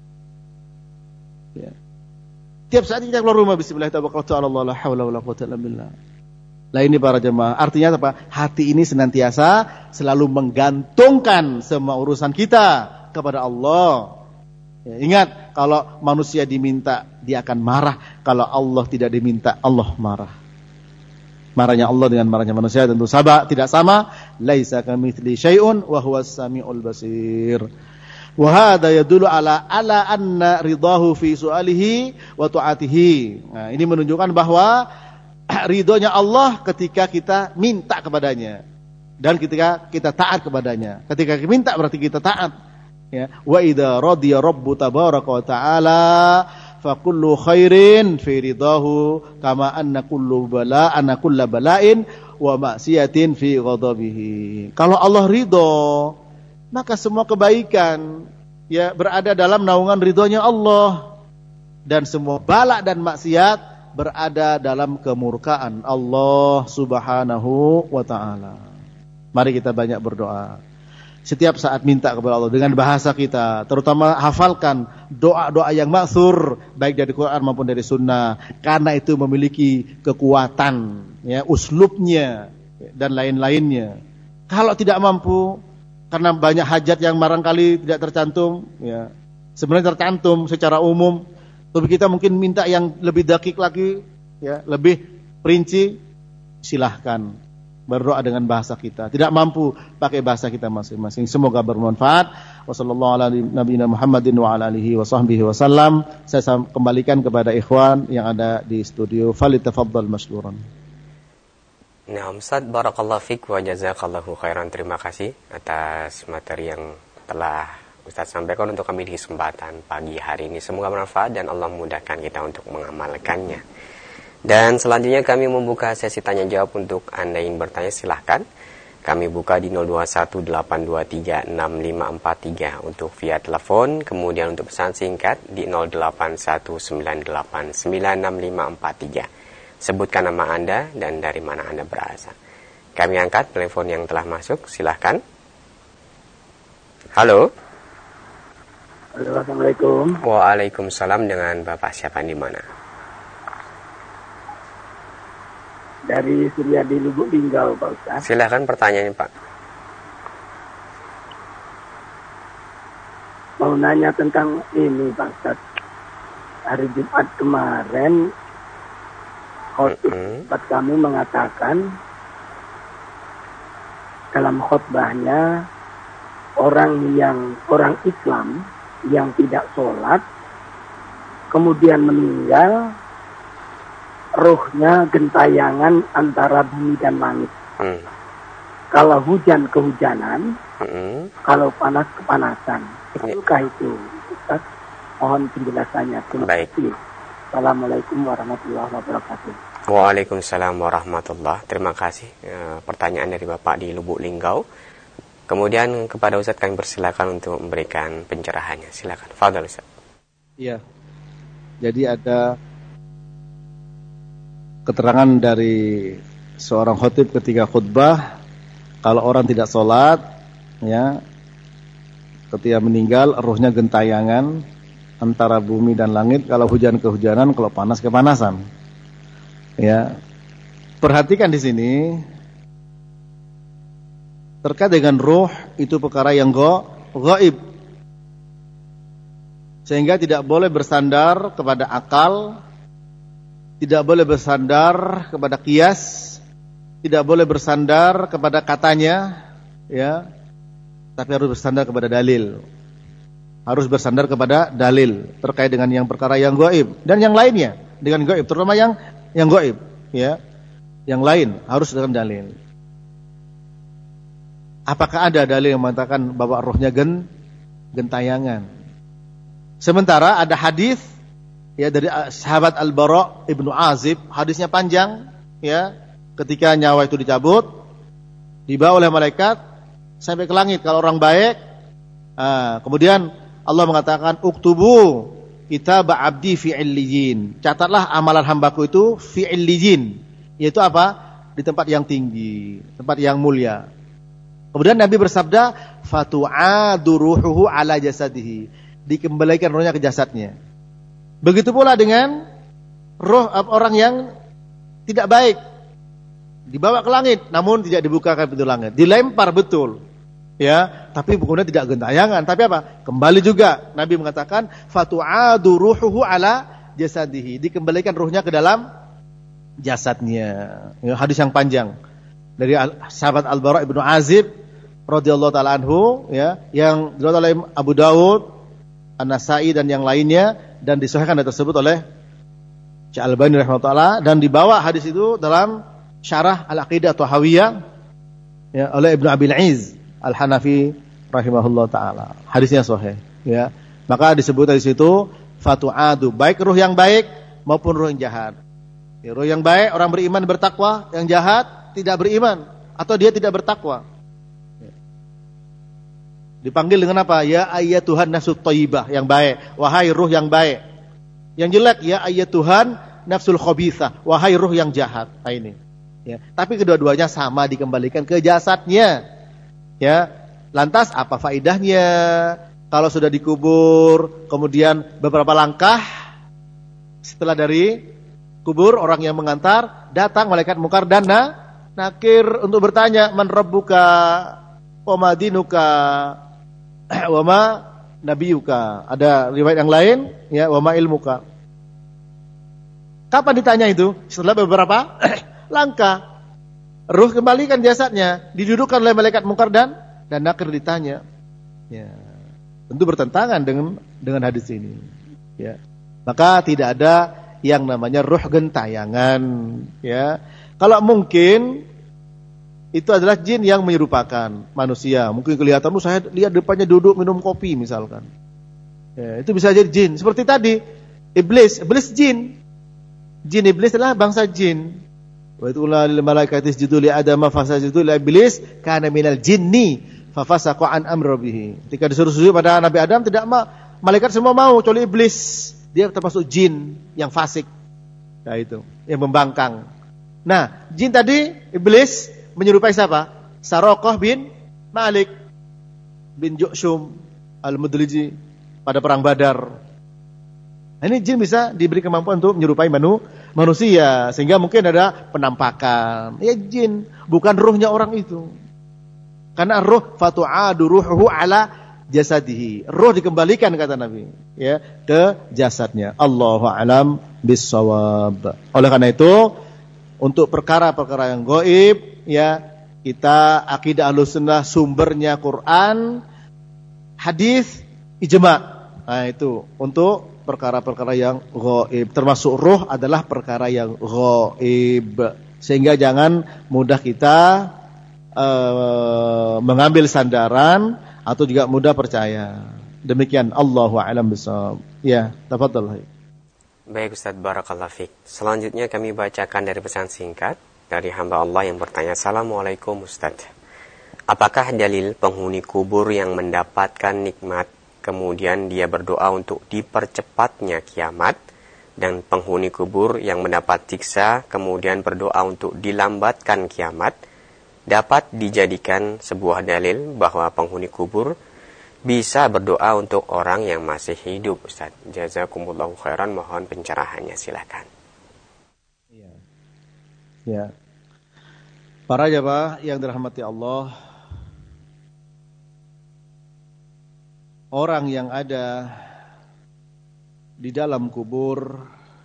Ya. Tiap saat kita keluar rumah bismillah tawakkaltu 'ala Allah la haula wala quwwata illa billah. Lah ini para jemaah, artinya apa? Hati ini senantiasa selalu menggantungkan semua urusan kita kepada Allah. Ya, ingat, kalau manusia diminta dia akan marah, kalau Allah tidak diminta Allah marah. Marahnya Allah dengan marahnya manusia tentu sama, tidak sama. Laisa kamitsli syai'un wa huwas samiul basir. Wa hadza yadullu ala ala anna ridahu fi su'alihi wa ta'atihi. Nah, ini menunjukkan bahwa ridhonya Allah ketika kita minta kepadanya dan ketika kita taat kepadanya. Ketika kita minta berarti kita taat. Ya, wa idza radiya rabbu tabaraka wa ta'ala fa kullu khairin fi ridahu kama anna kullu bala anna kullu bala'in wa ma'siyatin fi ghadabihi. Kalau Allah ridho, maka semua kebaikan ya berada dalam naungan ridhonya Allah, dan semua bala dan maksiat berada dalam kemurkaan Allah Subhanahu wa ta'ala. Mari kita banyak berdoa. Setiap saat minta kepada Allah dengan bahasa kita, terutama hafalkan doa-doa yang ma'thur baik dari Quran maupun dari sunnah, karena itu memiliki kekuatan ya, uslubnya dan lain-lainnya. Kalau tidak mampu, karena banyak hajat yang barangkali tidak tercantum ya, sebenarnya tercantum secara umum, tapi kita mungkin minta yang lebih dakik lagi ya, lebih rinci, silahkan berdoa dengan bahasa kita. Tidak mampu pakai bahasa kita masing-masing. Semoga bermanfaat. Wassallallahu ala nabiyina Muhammadin wa ala alihi wa sahbihi wasallam. Saya kembalikan kepada ikhwan yang ada di studio. Falitafaddal masykuran. Nah, Ustaz, barakallahu fiik wa jazakallahu khairan. Terima kasih atas materi yang telah Ustaz sampaikan untuk kami di kesempatan pagi hari ini. Semoga bermanfaat dan Allah mudahkan kita untuk mengamalkannya. Dan selanjutnya kami membuka sesi tanya jawab untuk Anda yang bertanya, silahkan. Kami buka di nol dua satu delapan dua tiga enam lima empat tiga untuk via telepon, kemudian untuk pesan singkat di nol delapan satu sembilan delapan sembilan enam lima empat tiga. Sebutkan nama Anda dan dari mana Anda berasal. Kami angkat telepon yang telah masuk, silahkan. Halo. Halo, assalamualaikum. Waalaikumsalam, dengan Bapak siapa di mana? Dari Suryadi Lubuk Linggau, Pak Ustaz. Silakan pertanyaannya, Pak. Mau nanya tentang ini, Pak Ustaz. Hari Jumat kemarin khotib tempat kami mengatakan dalam khutbahnya, orang yang orang Islam yang tidak sholat kemudian meninggal, ruhnya gentayangan antara bumi dan langit. Hmm. Kalau hujan kehujanan, hmm. kalau panas kepanasan. Betulkah itu, Ustaz? Mohon penjelasannya. Baik. Assalamualaikum warahmatullahi wabarakatuh. Waalaikumsalam warahmatullahi. Terima kasih e, pertanyaan dari Bapak di Lubuk Linggau. Kemudian kepada Ustaz kami persilakan untuk memberikan pencerahannya. Silakan. Fadhal Ustaz. Iya. Jadi ada keterangan dari seorang khotib ketika khutbah, kalau orang tidak sholat, ya, ketika meninggal ruhnya gentayangan antara bumi dan langit, kalau hujan kehujanan, kalau panas kepanasan. Ya, perhatikan di sini terkait dengan ruh itu perkara yang gaib, sehingga tidak boleh bersandar kepada akal, tidak boleh bersandar kepada kias, tidak boleh bersandar kepada katanya, ya, tapi harus bersandar kepada dalil. Harus bersandar kepada dalil terkait dengan yang perkara yang gaib dan yang lainnya dengan gaib, terutama yang yang gaib, ya. Yang lain harus dengan dalil. Apakah ada dalil yang mengatakan bahwa rohnya gen gentayangan? Sementara ada hadis, ya, dari sahabat Al-Bara Ibnu Azib, hadisnya panjang, ya, ketika nyawa itu dicabut, dibawa oleh malaikat sampai ke langit kalau orang baik. Nah, kemudian Allah mengatakan, uktubu kitab abdi fi illiyin. Catatlah amalan hambaku itu fi illiyin, yaitu apa? Di tempat yang tinggi, tempat yang mulia. Kemudian Nabi bersabda, fatu'adu ruhuhu ala jasadihi. Dikembalikan rohnya ke jasadnya. Begitu pula dengan roh orang yang tidak baik, dibawa ke langit, namun tidak dibukakan pintu langit, dilempar betul, ya, tapi kemudian tidak gentayangan, tapi apa? Kembali juga. Nabi mengatakan, fatu'adu ruhuhu ala jasadihi. Dikembalikan ruhnya ke dalam jasadnya. Ya, hadis yang panjang dari sahabat Al-Bara Ibnu Azib radhiyallahu taala anhu, ya, yang diriwayatkan oleh Abu Dawud, An-Nasa'i dan yang lainnya, dan disahihkan tersebut oleh Syekh Al-Albani rahimahullah, dan dibawa hadis itu dalam Syarah Al-Aqidah Tahawiyah, ya, oleh Ibnu Abil Izz Al-Hanafi rahimahullah taala. Hadisnya sahih, ya. Maka disebut dari situ fatu'adu, baik ruh yang baik maupun ruh yang jahat. Ya, ruh yang baik orang beriman bertakwa, yang jahat tidak beriman atau dia tidak bertakwa. Ya. Dipanggil dengan apa? Ya ayyatuhan nafsut thayyibah, yang baik, wahai ruh yang baik. Yang jelek, ya ayyatuhan nafsul khabithah, wahai ruh yang jahat. Nah, ini. Ya, tapi kedua-duanya sama dikembalikan ke jasadnya. Ya, lantas apa faedahnya kalau sudah dikubur, kemudian beberapa langkah setelah dari kubur orang yang mengantar datang malaikat mungkar dan nakir untuk bertanya, man rabbuka wa ma dinuka wa ma nabiyuka. Ada riwayat yang lain, ya, wa ma ilmuka. Kapan ditanya itu? Setelah beberapa langkah. Ruh kembalikan jasadnya, didudukkan oleh malaikat mungkar dan dan nakir ditanya. Ya, tentu bertentangan dengan dengan hadis ini. Ya. Maka tidak ada yang namanya ruh gentayangan, ya. Kalau mungkin itu adalah jin yang menyerupakan manusia. Mungkin kelihatan, oh, saya lihat depannya duduk minum kopi misalkan. Ya, itu bisa jadi jin. Seperti tadi iblis, iblis jin. Jin iblis adalah bangsa jin. Wa itula lil malaikati isjudu li adama fasajadu li iblis kana minal jinni fafasaqa an amri rabbih. Ketika disuruh sujud pada Nabi Adam tidak ma, malaikat semua mau kecuali iblis. Dia termasuk jin yang fasik. Nah, itu yang membangkang. Nah, jin tadi iblis menyerupai siapa? Saraqah bin Malik bin Ju'shum Al-Mudliji pada perang Badar. Nah, ini jin bisa diberi kemampuan untuk menyerupai manu, manusia, sehingga mungkin ada penampakan. Ya, jin, bukan ruhnya orang itu. Karena ruh fatu'adu ruhuhu ala jasadihi. Ruh dikembalikan kata Nabi, ya, ke jasadnya. Allahu a'lam bissawab. Oleh karena itu untuk perkara-perkara yang gaib, ya, kita akidah Ahlussunnah sumbernya Quran, hadis, ijma'. Nah, itu untuk perkara-perkara yang gaib. Termasuk ruh adalah perkara yang gaib. Sehingga jangan mudah kita uh, mengambil sandaran atau juga mudah percaya. Demikian, Allahu a'lam bishawab. Ya, tafadhal. Baik Ustaz, barakallahu fiik. Selanjutnya kami bacakan dari pesan singkat dari hamba Allah yang bertanya, Assalamualaikum Ustaz. Apakah dalil penghuni kubur yang mendapatkan nikmat kemudian dia berdoa untuk dipercepatnya kiamat, dan penghuni kubur yang mendapat siksa kemudian berdoa untuk dilambatkan kiamat dapat dijadikan sebuah dalil bahwa penghuni kubur bisa berdoa untuk orang yang masih hidup, Ustaz? Jazakumullahu khairan, mohon pencerahannya, silakan. Ya. Ya. Para jamaah yang dirahmati Allah, orang yang ada di dalam kubur,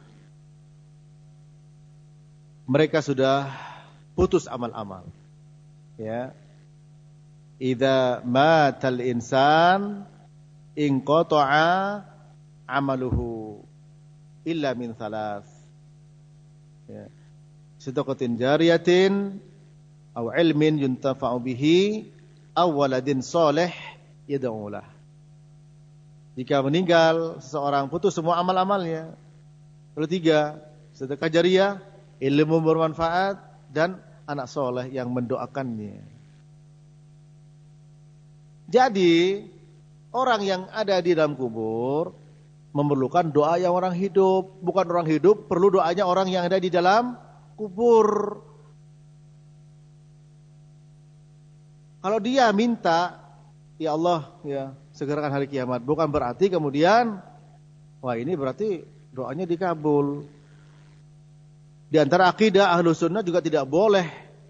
mereka sudah putus amal-amal. Ya. Idza matal insan inqata'a amaluhu illa min thalath. Ya. Sadaqatin jariyatin aw ilmin yuntafa'u bihi aw waladin shalih yad'u lah. Jika meninggal seseorang, putus semua amal-amalnya. Lalu tiga, sedekah jariyah, ilmu bermanfaat, dan anak soleh yang mendoakannya. Jadi, orang yang ada di dalam kubur memerlukan doa yang orang hidup. Bukan orang hidup, perlu doanya orang yang ada di dalam kubur. Kalau dia minta, ya Allah, ya segerakan hari kiamat, bukan berarti kemudian, wah ini berarti doanya dikabul. Di antara akidah Ahlussunnah juga tidak boleh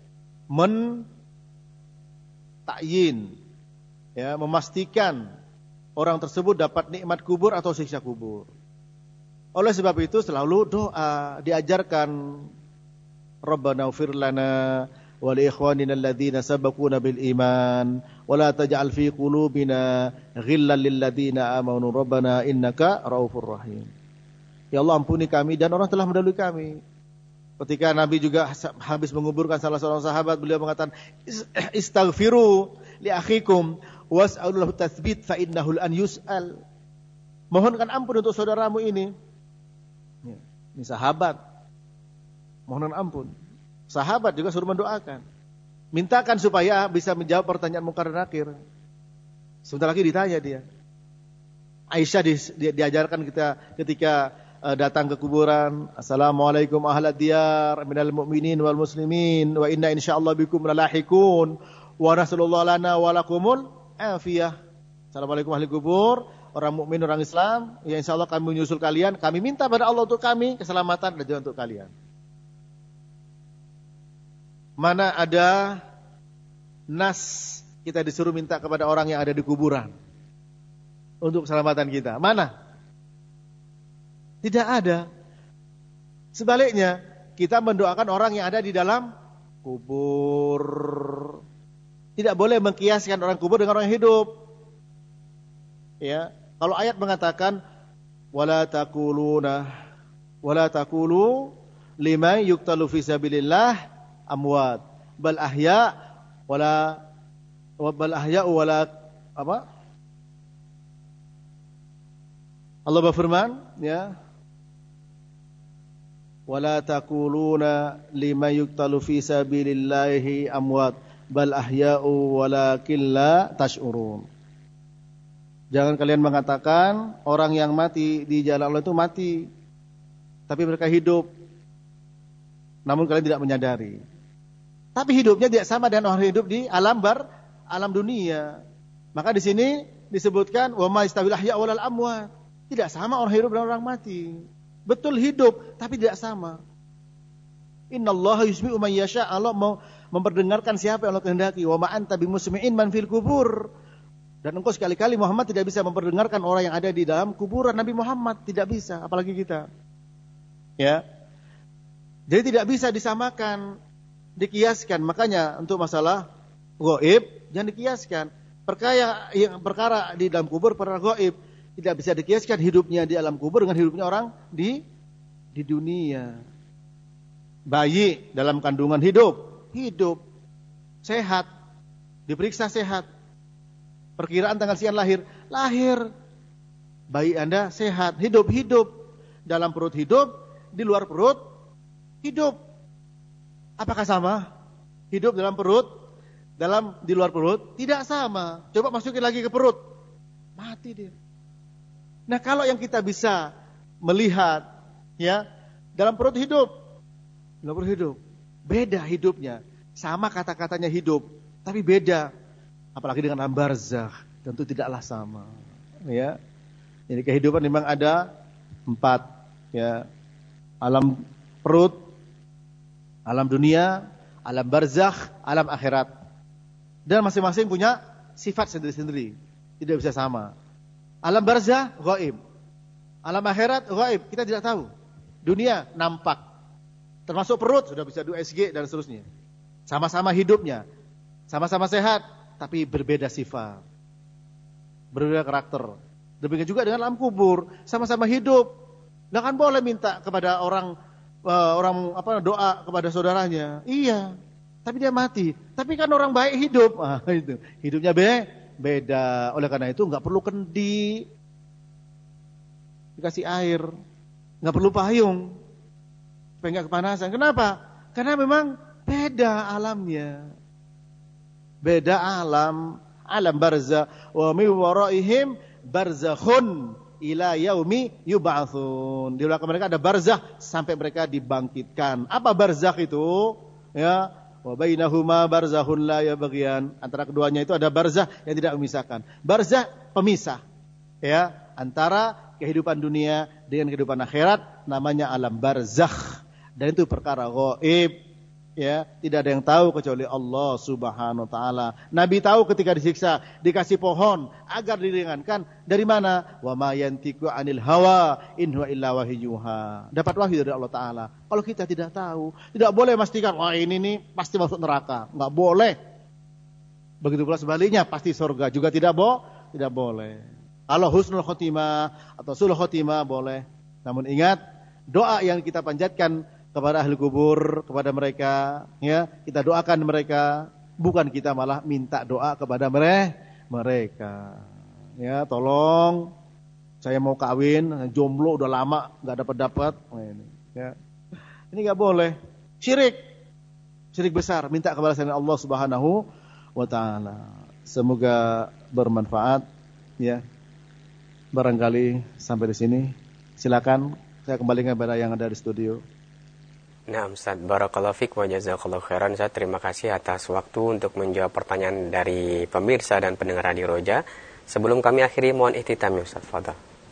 men-ta'yin, ya, memastikan orang tersebut dapat nikmat kubur atau siksa kubur. Oleh sebab itu selalu doa diajarkan, Rabbana ighfir lana wa li ikhwanina alladzina sabaquna bil iman wa la taj'al fi qulubina ghillan lil ladzina amanu rabbana innaka raufur rahim. Ya Allah, ampuni kami dan orang telah mendahului kami. Ketika Nabi juga habis menguburkan salah seorang sahabat, beliau mengatakan, istaghfiru li akhikum was'alulahu tatsbit fa innahu an yus'al. Mohonkan ampun untuk saudaramu ini. Ini sahabat. Mohonkan ampun. Sahabat juga suruh mendoakan. Mintakan supaya bisa menjawab pertanyaan Munkar dan Nakir. Sebentar lagi ditanya dia. Aisyah di, di, diajarkan kita ketika uh, datang ke kuburan, Assalamualaikum ahlad diyar minal mu'minin wal muslimin wa inna insyaallah bikum lalahiqun wa nasallallahu lana wa lakumul afiyah. Assalamualaikum ahli kubur, orang mukmin, orang Islam, ya insyaallah kami menyusul kalian, kami minta pada Allah untuk kami keselamatan dan juga untuk kalian. Mana ada nas kita disuruh minta kepada orang yang ada di kuburan untuk keselamatan kita? Mana? Tidak ada. Sebaliknya, kita mendoakan orang yang ada di dalam kubur. Tidak boleh mengkiaskan orang kubur dengan orang hidup. Ya, kalau ayat mengatakan wala taquluna wala taqulu liman yuqtalu fi sabilillah amwat bal ahya wala bal ahya wala apa? Allah berfirman, ya, wala taquluna liman yuqtalu fi sabilillahi amwat bal ahya'u walakin la tash'urun. Jangan kalian mengatakan orang yang mati di jalan Allah itu mati, tapi mereka hidup, namun kalian tidak menyadari. Tapi hidupnya tidak sama dengan orang hidup di alam bar, alam dunia. Maka di sini disebutkan wa ma yastawil ahya wal amwat. Tidak sama orang hidup dan orang mati. Betul hidup, tapi tidak sama. Innallaha yusmi'u man yasha. Allah mau memperdengarkan siapa yang Allah kehendaki. Wa ma anta bimusmi'in man fil kubur. Dan engkau sekali-kali Muhammad tidak bisa memperdengarkan orang yang ada di dalam kuburan. Nabi Muhammad tidak bisa, apalagi kita. Ya. Jadi tidak bisa disamakan, dikiaskan. Makanya untuk masalah gaib jangan dikiaskan. Perkara yang perkara di dalam kubur perkara gaib tidak bisa dikiaskan hidupnya di alam kubur dengan hidupnya orang di di dunia. Bayi dalam kandungan hidup, hidup, sehat, diperiksa sehat. Perkiraan tanggal sekian lahir, lahir. Bayi Anda sehat, hidup, hidup. Dalam perut hidup, di luar perut hidup. Apakah sama? Hidup dalam perut, dalam di luar perut tidak sama. Coba masukin lagi ke perut, mati dia. Nah, kalau yang kita bisa melihat, ya, dalam perut hidup, dalam perut hidup, beda hidupnya. Sama kata-katanya hidup, tapi beda. Apalagi dengan alam barzakh, tentu tidaklah sama. Ya, jadi kehidupan memang ada empat, ya, alam perut, alam dunia, alam barzakh, alam akhirat. Dan masing-masing punya sifat sendiri-sendiri, tidak bisa sama. Alam barzakh gaib, alam akhirat gaib, kita tidak tahu. Dunia nampak, termasuk perut sudah bisa U S G dan seterusnya. Sama-sama hidupnya, sama-sama sehat, tapi berbeda sifat, berbeda karakter. Demikian juga dengan alam kubur, sama-sama hidup. Nggak kan boleh minta kepada orang uh, orang apa doa kepada saudaranya. Iya, tapi dia mati. Tapi kan orang baik hidup. Ah, itu hidupnya be beda. Oleh karena itu nggak perlu kendi, dikasih air, nggak perlu payung supaya nggak kepanasan. Kenapa? Karena memang beda alamnya, beda alam. Alam barzakh wa min waraihim barzakhun ila yaumi yub'atsun. Di belakang mereka ada barzakh sampai mereka dibangkitkan. Apa barzakh itu? Ya, wa bainahuma barzakhun la yabghiyan. Antara keduanya itu ada barzakh yang tidak memisahkan. Barzakh pemisah, ya, antara kehidupan dunia dengan kehidupan akhirat, namanya alam barzakh. Dan itu perkara gaib. Ya, tidak ada yang tahu kecuali Allah Subhanahu wa taala. Nabi tahu ketika disiksa, dikasih pohon agar diringankan. Dari mana? Wa ma yantiqu 'anil hawa in huwa illa wahyuha. Dapat wahyu dari Allah taala. Kalau kita tidak tahu, tidak boleh memastikan wah ini nih pasti masuk neraka. Enggak boleh. Begitu pula sebaliknya, pasti surga juga tidak bo, tidak boleh. Kalau husnul khotimah atau sulh khotimah boleh. Namun ingat, doa yang kita panjatkan kepada ahli kubur, kepada mereka, ya, kita doakan mereka, bukan kita malah minta doa kepada mereka. Ya, tolong, saya mau kawin, jomblo udah lama nggak dapat dapat, ini, ya, ini nggak boleh, syirik, syirik besar, minta kepada selain Allah Subhanahu wa taala. Semoga bermanfaat, ya. Barangkali sampai di sini, silakan saya kembalikan kepada yang ada di studio. Nah, Ustaz, barakallahu fiik wa jazakallahu khairan. Ustaz, terima kasih atas waktu untuk menjawab pertanyaan dari pemirsa dan pendengar Radio Roja. Sebelum kami akhiri, mohon ihtitam ya Ustaz, fadhal.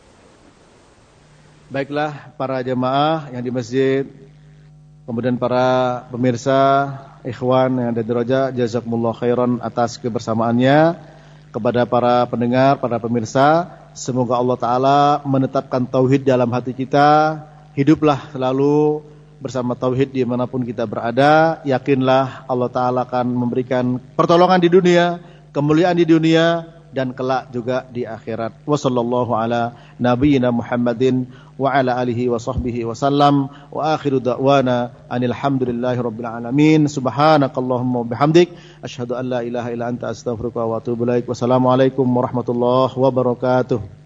Baiklah para jemaah yang di masjid, kemudian para pemirsa, ikhwan yang ada di Roja, jazakumullahu khairan atas kebersamaannya. Kepada para pendengar, para pemirsa, semoga Allah Ta'ala menetapkan tauhid dalam hati kita. Hiduplah selalu bersama tauhid dimanapun kita berada. Yakinlah Allah Ta'ala akan memberikan pertolongan di dunia, kemuliaan di dunia, dan kelak juga di akhirat. Wa sallallahu ala nabiyyina Muhammadin wa ala alihi wa sahbihi wa sallam. Wa akhiru da'wana anil hamdulillahi rabbil alamin. Subhanakallahumma wa bihamdik, asyhadu an la ilaha illa anta astaghfiruka wa atubu ilaik. Wassalamualaikum warahmatullahi wabarakatuh.